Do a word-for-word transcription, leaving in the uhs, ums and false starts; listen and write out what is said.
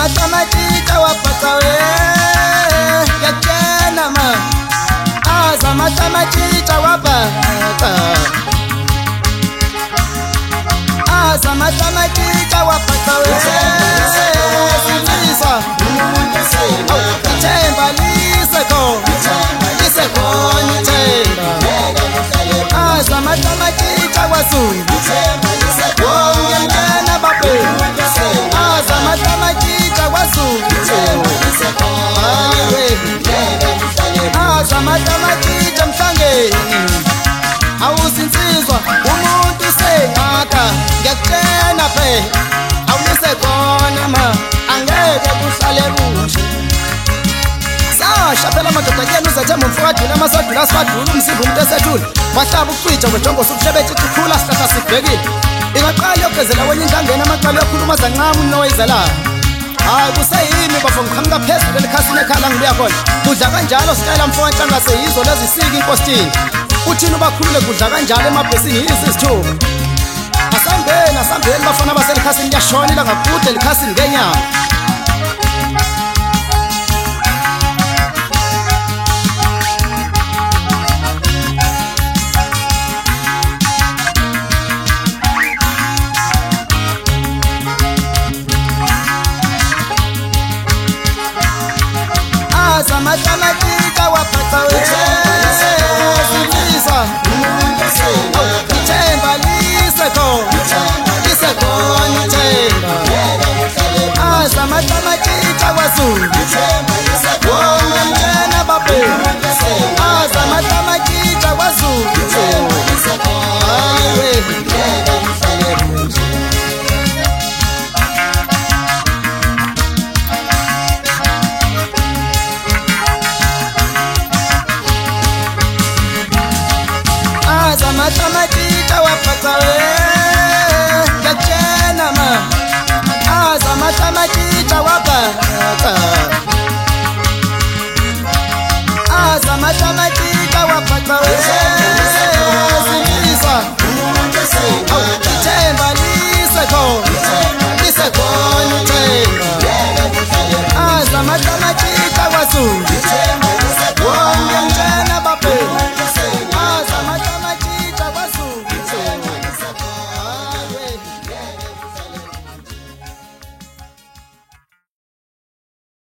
matamatika wapata we yakena ma aza matamatika wapata aza matamatika wapata we silisa temba liseko liseko nitemba aza matamatika wasu wongena babe aza matamatika wasu aza matamatika mhlangeni awusinsizwa umuntu sengaka ngiyakutshena phe awulise khona ma angeke kuhlale kuhle sasha phela amadoda kuyena uzathemba umfowadula amasadula asifadula umzimba umuntu esethule wahlaba ukucija kwejongo sukuhlebethi ikhula sihlahla sibhekile ingaqala yogezela wenye indlangeni amaqala yokhuluma zancama unoyizelayo hayi kuseyimi bafo ngiqhamuka phezulu elikhasini ekhala ngibuya khona kudla kanjalo sitayela mfowetshanga seyizo lezisika inkostini uthini ubakhulule kudla kanjalo emabhesini yisi isithuba asambeni asambeni bafana baselikhasini liyashona ilanga kude elikhasini ngenyanga matamatika wapata we silisa temba liseko liseko nitemba aza matamatika wasu wongena babe aza matamatika wasu matamatika wapata we yakena ma aza matamatika wapata aza matamatika wapata we